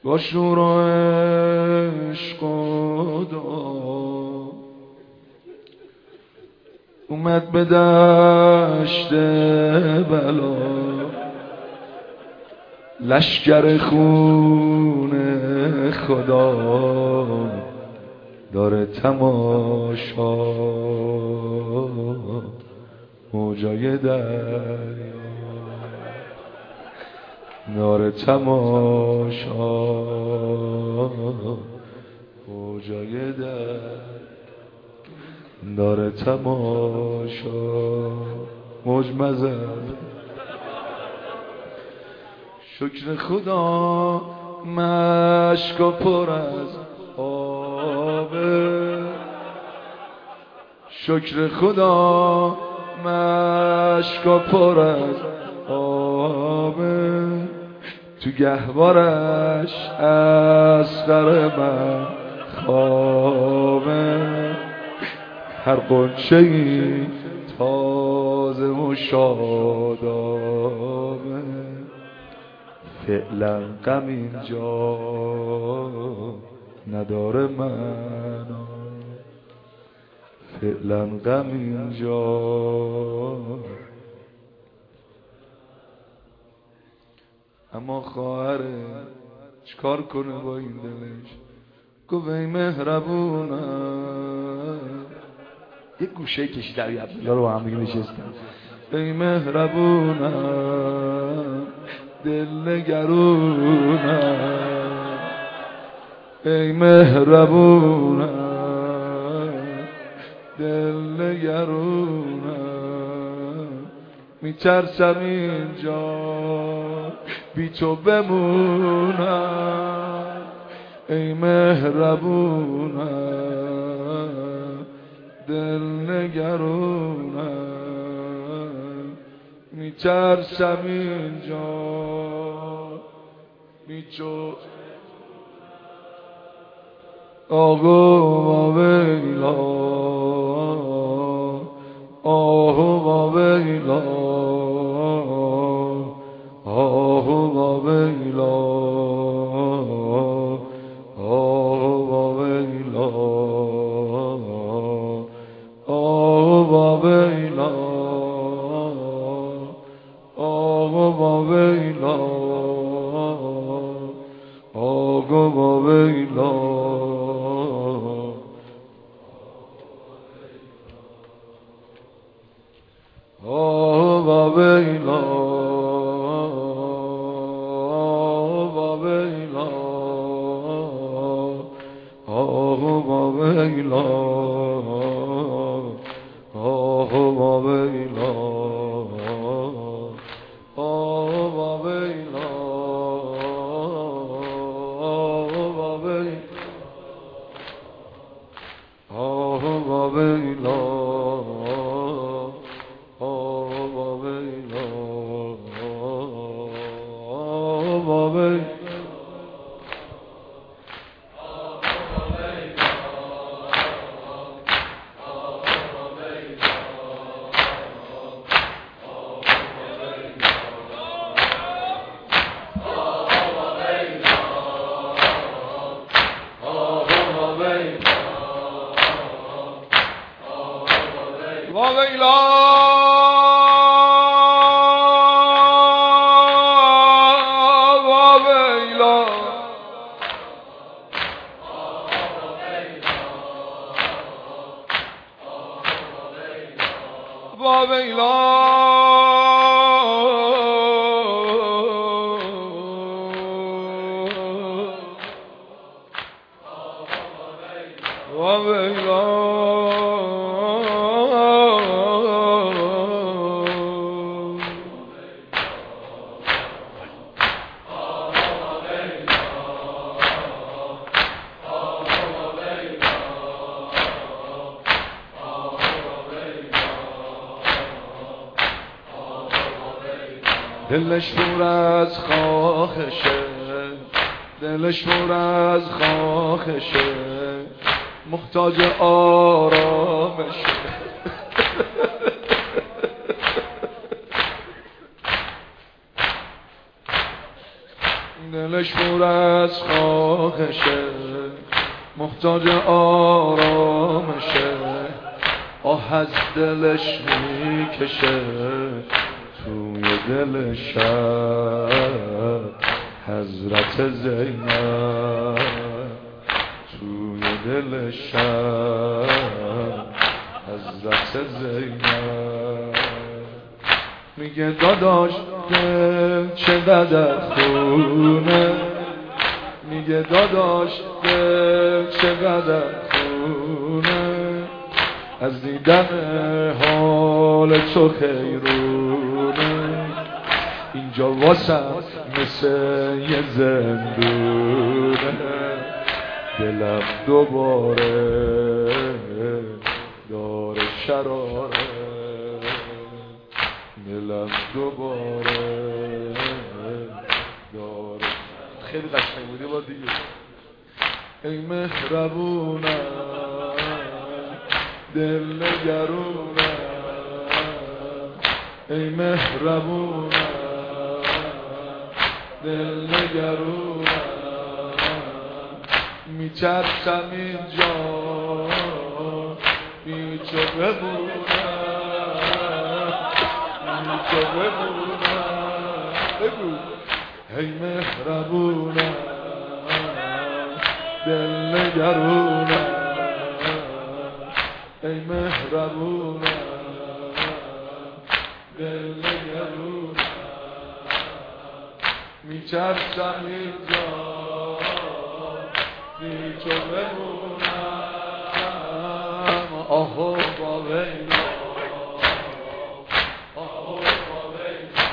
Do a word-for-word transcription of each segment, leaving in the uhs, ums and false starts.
با شور و عشق و دعا اومد به دشت بلا، لشکر خون خدا داره تماشا، موجای دریا داره تماشا، موجای دریا داره تماشا. موج مزن شکر خدا مشکا پر از آبه، شکر خدا مشکا پر از آبه، تو گهوارش اصغر من خوابه، هر قنچه‌ای تازه و شادابه. فعلا غم اینجا نداره معنا، فعلا غم اینجا. اما خواهره چیکار کنه با این دلش؟ گفت ای مهربونم، یک گوشه کشید در عبدالله رو با هم دیگه نشستن. ای مهربونم دل نگرونم، ای مهربونم دل نگرونم، میترسم اینجا بی تو بمونم، ای مهربونم دل نگرونم، میترسم اینجا بی تو. آقا ویلا آقا ویلا آقا ویلا آقا ویلا آقا ویلا آقا ویلا آقا ویلا. آقا ویلا آقا ویلا آقا ویلا آقا ویلا آقا ویلا آقا ویلا دلش پر از خواهشه، دلش پر از خواهشه، محتاج آرامشه. دلش پر از خواهشه، محتاج آرامشه، آه از دلش میکشه توی دل شب حضرت زینب، توی دل شب حضرت زینب. میگه داداش دل چقدر خونه، میگه داداش دل چقدر خونه، از دیدن حال تو خیرونه، اینجا واسم مثل یه زندونه، دلم دوباره داره شراره، دلم دوباره داره. خیلی قشنگ بودی با دیگه. ای مهربونم دل نگرونم، ای مهربونم دل نگرونم، میچرخم اینجا میچو ببونم، میچو ببونم. بگو ای مهربونم دل نگرونم، ای مهربونم دل نگرونم، میچرخم اینجا میچو ببونم. آهو با ویلا، آهو با ویلا.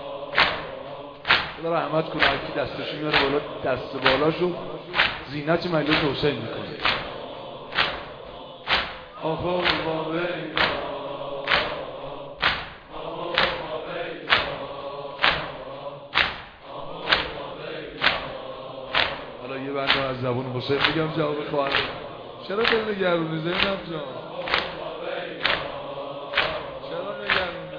خدا رحمت کنه هرکی دستشو میاره بالا، دست بالاشو زینت مجلس حسین میکنه. آهو با ویلا، یه بنده از زبون حسین بگم جواب خواهر. چرا دل نگرونی زینب جان؟ چرا نگرونی؟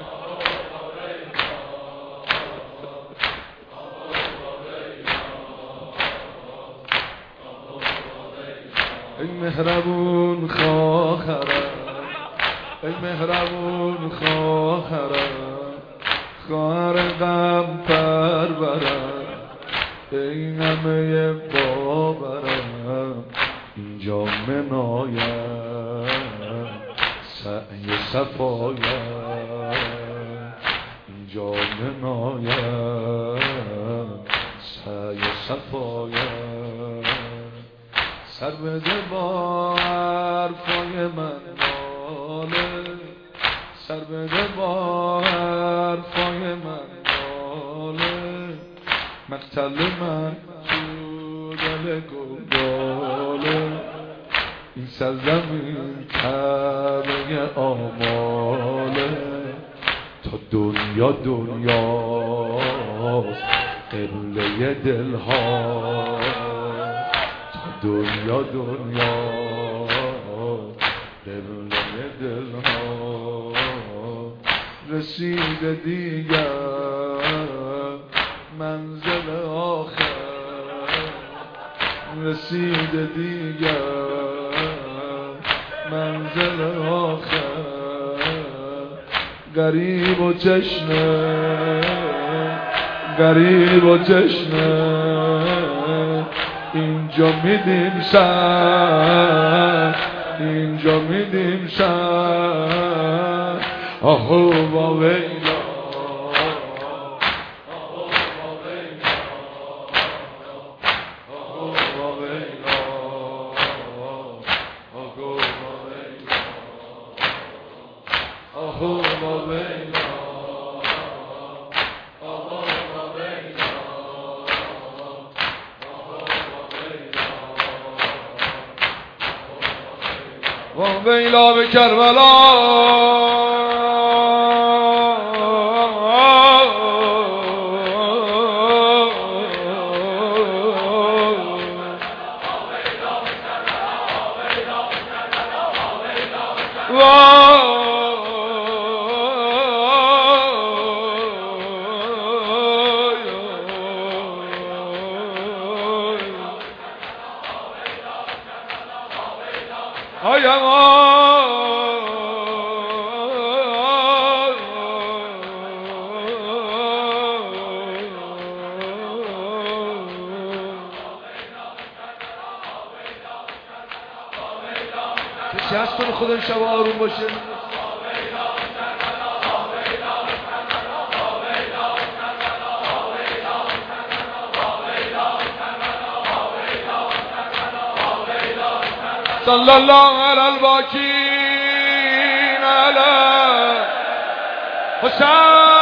ای مهربون خواهرم، ای مهربون خواهرم، خواهر غم پرورم، ای همه باورم، اینجا منایم سعی صفایم، اینجا منایم سعی صفایم. سر بده با حرفای من ناله، سر بده با حرفای من ناله، مقتل من تو دل گلداله، این سرزمین کعبه آماله، تا دنیا دنیاست قبله دلها، تا دنیا دنیاست قبله دلها. رسیده دیگر منزل آخر، رسیده دیگر منزل آخر، غریب و تشنه، غریب و تشنه، اینجا میدیم سر، اینجا میدیم سر. آهو با ویلا، ویلا به کربلا. آیم کسی هست کنه خدا شب آروم باشه. صلی الله علی الباکین علی حسین